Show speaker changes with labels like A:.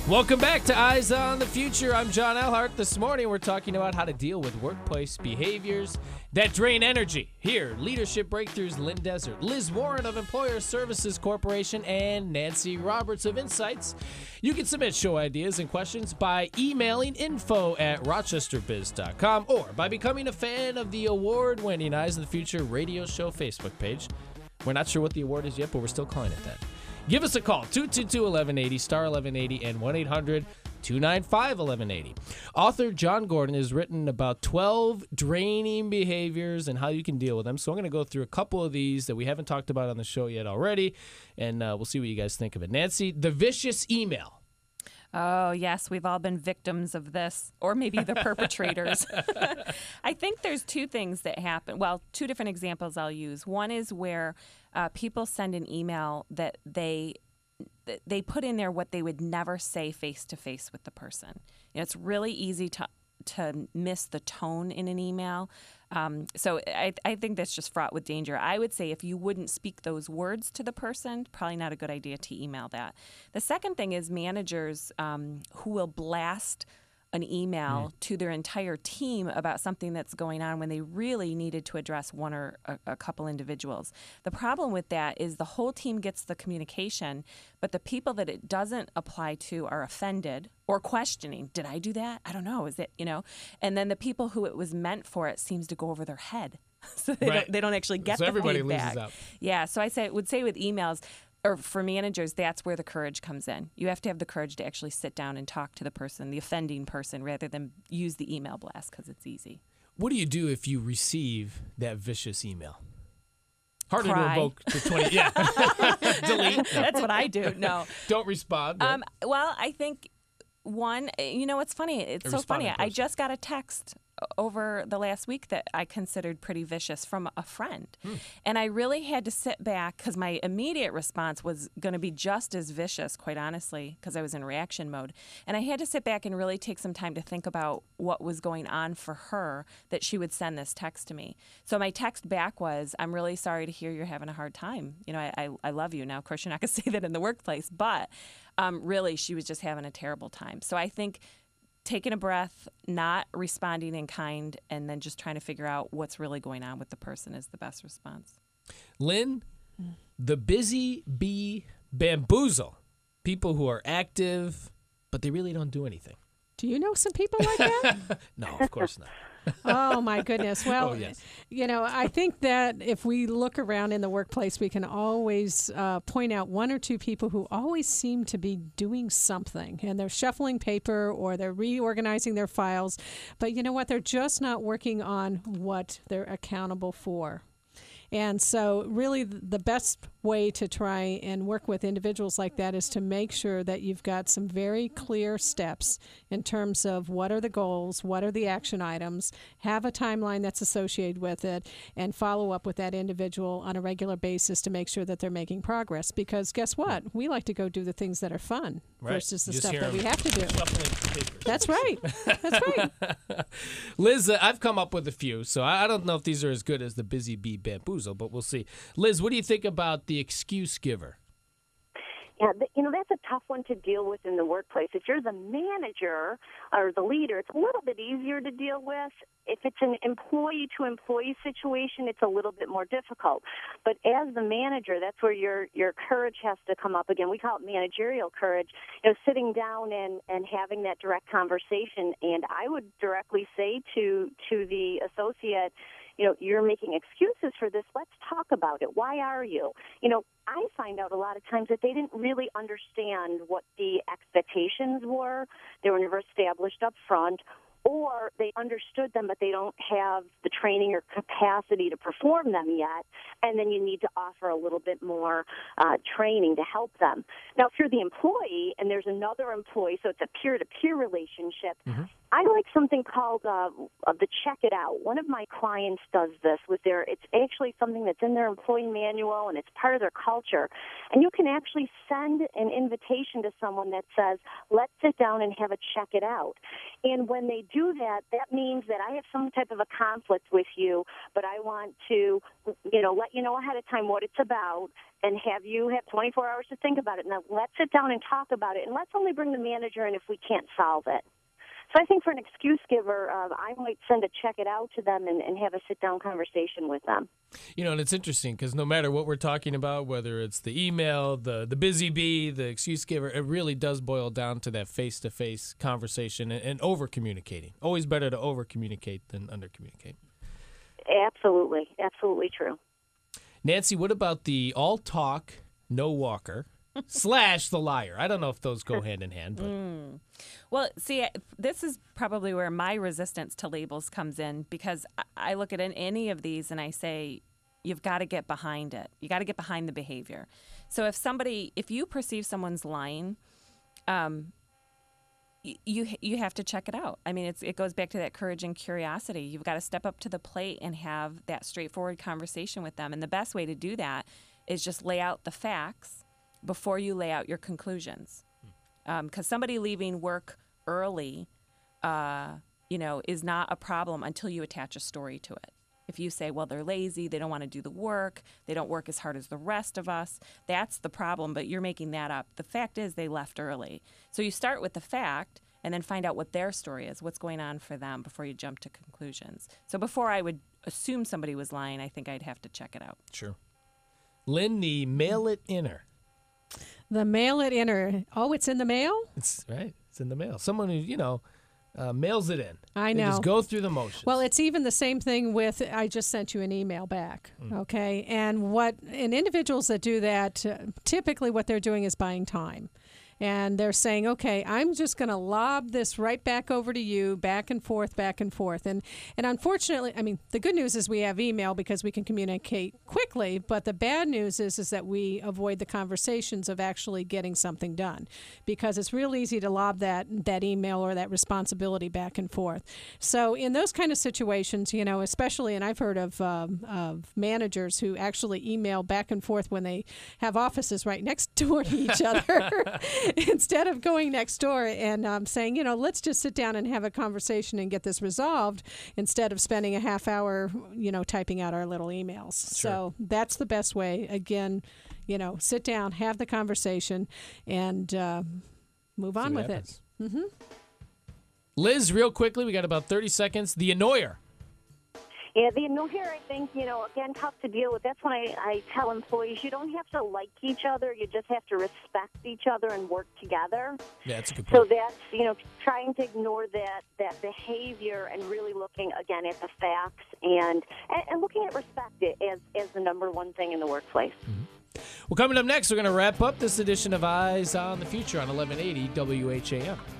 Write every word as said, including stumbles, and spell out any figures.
A: Welcome back to Eyes on the Future. I'm John Elhart. This morning we're talking about how to deal with workplace behaviors that drain energy. Here, Leadership Breakthroughs, Lynn Desert, Liz Warren of Employer Services Corporation, and Nancy Roberts of Insights. You can submit show ideas and questions by emailing info at rochester biz dot com or by becoming a fan of the award-winning Eyes on the Future radio show Facebook page. We're not sure what the award is yet, but we're still calling it that. Give us a call, two two two, one one eight zero, star eleven eighty, and one eight hundred, two nine five, eleven eighty. Author John Gordon has written about twelve draining behaviors and how you can deal with them. So I'm going to go through a couple of these that we haven't talked about on the show yet already, and uh, we'll see what you guys think of it. Nancy, the vicious email.
B: Oh, yes, we've all been victims of this, or maybe the perpetrators. I think there's two things that happen. Well, two different examples I'll use. One is where uh, people send an email that they they put in there what they would never say face-to-face with the person. You know, it's really easy to to miss the tone in an email. Um, so I, I think that's just fraught with danger. I would say if you wouldn't speak those words to the person, probably not a good idea to email that. The second thing is managers um, who will blast an email mm. to their entire team about something that's going on when they really needed to address one or a, a couple individuals. The problem with that is the whole team gets the communication, but the people that it doesn't apply to are offended or questioning, did I do that? I don't know. Is it, you know? And then the people who it was meant for, it seems to go over their head. so they,
A: right.
B: don't, they don't actually get
A: so
B: the
A: everybody
B: feedback.
A: loses out.
B: Yeah, so I say, would say with emails, or for managers, that's where the courage comes in. You have to have the courage to actually sit down and talk to the person, the offending person, rather than use the email blast because it's easy.
A: What do you do if you receive that vicious email? Harder
B: Cry.
A: to invoke the twenty. Yeah. Delete.
B: That's what I do. No.
A: Don't respond. Right?
B: Um, well, I think one, you know, it's funny. It's
A: A
B: so funny.
A: responding
B: I
A: person.
B: just got a text over the last week that I considered pretty vicious from a friend. Hmm. And I really had to sit back because my immediate response was going to be just as vicious, quite honestly, because I was in reaction mode. And I had to sit back and really take some time to think about what was going on for her that she would send this text to me. So my text back was, I'm really sorry to hear you're having a hard time. You know, I, I, I love you. Now, of course, you're not going to say that in the workplace, but um, really, she was just having a terrible time. So I think taking a breath, not responding in kind, and then just trying to figure out what's really going on with the person is the best response.
A: Lynn, the busy bee bamboozle. People who are active, but they really don't do anything.
C: Do you know some people like that?
A: No, of course not.
C: Oh, my goodness. Well,
A: oh, yes.
C: you know, I think that if we look around in the workplace, we can always uh, point out one or two people who always seem to be doing something, and they're shuffling paper or they're reorganizing their files. But you know what? They're just not working on what they're accountable for. And so really the best way to try and work with individuals like that is to make sure that you've got some very clear steps in terms of what are the goals, what are the action items, have a timeline that's associated with it, and follow up with that individual on a regular basis to make sure that they're making progress. Because guess what? We like to go do the things that are fun
A: right.
C: versus the
A: Just
C: stuff that we have to do.
A: Papers.
C: That's right. That's right.
A: Liz, uh, I've come up with a few, so I, I don't know if these are as good as the busy bee bamboozle, but we'll see. Liz, what do you think about the excuse giver?
D: Yeah, you know, that's a tough one to deal with in the workplace. If you're the manager or the leader, it's a little bit easier to deal with. If it's an employee-to-employee situation, it's a little bit more difficult. But as the manager, that's where your your courage has to come up again. We call it managerial courage, you know, sitting down and, and having that direct conversation. And I would directly say to to the associate, you know, you're making excuses for this. Let's talk about it. Why are you? You know, I find out a lot of times that they didn't really understand what the expectations were. They were never established up front, or they understood them, but they don't have the training or capacity to perform them yet, and then you need to offer a little bit more uh, training to help them. Now, if you're the employee and there's another employee, so it's a peer-to-peer relationship, mm-hmm. I like something called uh, uh, the Check It Out. One of my clients does this with their, it's actually something that's in their employee manual and it's part of their culture. And you can actually send an invitation to someone that says, let's sit down and have a check it out. And when they do that, that means that I have some type of a conflict with you, but I want to, you know, let you know ahead of time what it's about and have you have twenty-four hours to think about it. Now, let's sit down and talk about it, and let's only bring the manager in if we can't solve it. So I think for an excuse giver, uh, I might send a check it out to them and, and have a sit-down conversation with them.
A: You know, and it's interesting because no matter what we're talking about, whether it's the email, the the busy bee, the excuse giver, it really does boil down to that face-to-face conversation and, and over-communicating. Always better to over-communicate than under-communicate.
D: Absolutely. Absolutely true.
A: Nancy, what about the all talk, no walker? Slash the liar. I don't know if those go hand in hand. But.
B: Mm. Well, see, this is probably where my resistance to labels comes in, because I look at any of these and I say, you've got to get behind it. You got to get behind the behavior. So if somebody, if you perceive someone's lying, um, you you have to check it out. I mean, it's it goes back to that courage and curiosity. You've got to step up to the plate and have that straightforward conversation with them. And the best way to do that is just lay out the facts before you lay out your conclusions. Because um, somebody leaving work early, uh, you know, is not a problem until you attach a story to it. If you say, well, they're lazy, they don't want to do the work, they don't work as hard as the rest of us, that's the problem, but you're making that up. The fact is they left early. So you start with the fact and then find out what their story is, what's going on for them before you jump to conclusions. So before I would assume somebody was lying, I think I'd have to check it out.
A: Sure. Lynn, the mail it inner.
C: The mail it inner. Oh, it's in the mail?
A: It's right. It's in the mail. Someone who, you know, uh, mails it in.
C: I
A: They
C: know.
A: just go through the motions.
C: Well, it's even the same thing with, I just sent you an email back, okay? And what, and individuals that do that, uh, typically what they're doing is buying time. And they're saying, okay, I'm just going to lob this right back over to you, back and forth, back and forth. And and unfortunately, I mean, the good news is we have email because we can communicate quickly. But the bad news is, is that we avoid the conversations of actually getting something done, because it's real easy to lob that, that email or that responsibility back and forth. So in those kind of situations, you know, especially, and I've heard of, um, of managers who actually email back and forth when they have offices right next door to each other. Instead of going next door and um, saying, you know, let's just sit down and have a conversation and get this resolved, instead of spending a half hour, you know, typing out our little emails.
A: Sure.
C: So that's the best way. Again, you know, sit down, have the conversation, and uh, move
A: See
C: on
A: what
C: with
A: happens.
C: it. Mm-hmm.
A: Liz, real quickly, we got about thirty seconds. The annoyer.
D: Yeah, the annoyer, I think, you know, again, tough to deal with. That's when I, I tell employees you don't have to like each other. You just have to respect each other and work together.
A: Yeah, that's a good
D: So
A: point.
D: that's, you know, trying to ignore that, that behavior and really looking, again, at the facts and, and, and looking at respect as, as the number one thing in the workplace.
A: Mm-hmm. Well, coming up next, we're going to wrap up this edition of Eyes on the Future on eleven eighty W H A M.